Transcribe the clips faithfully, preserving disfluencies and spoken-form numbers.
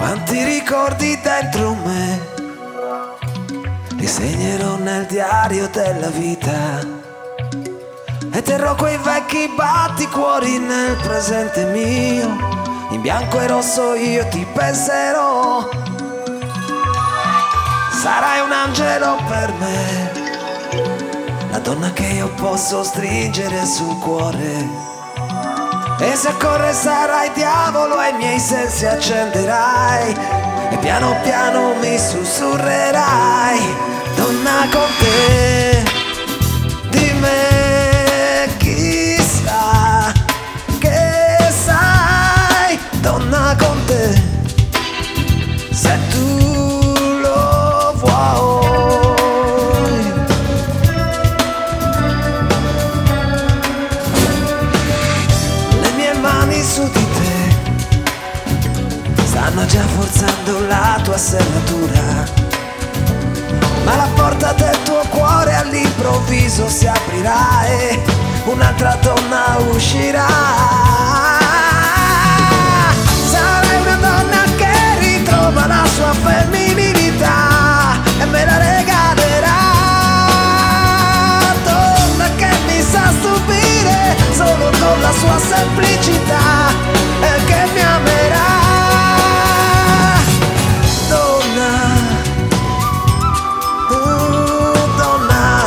Quanti ricordi dentro me li segnerò nel diario della vita e terrò quei vecchi batticuori nel presente mio. In bianco e rosso io ti penserò. Sarai un angelo per me, la donna che io posso stringere sul cuore. E se corre sarai diavolo ai miei sensi accenderai e piano piano mi sussurrerai. Donna, con te di me chissà che sai. Donna, con te se tu lo vuoi. Su di te stanno già forzando la tua serratura, ma la porta del tuo cuore all'improvviso si aprirà e un'altra donna uscirà. Sarai una donna che ritrova la sua femminilità e me la regalerà. Donna che mi sa stupire solo con la sua semplicità e che mi amerà. Donna, uh, donna,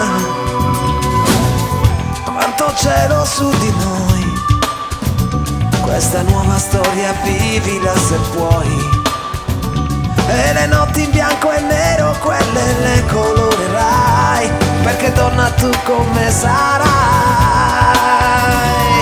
quanto cielo su di noi. Questa nuova storia vivila se puoi. E le notti in bianco e nero quelle le colorerai, perché donna tu come sarai.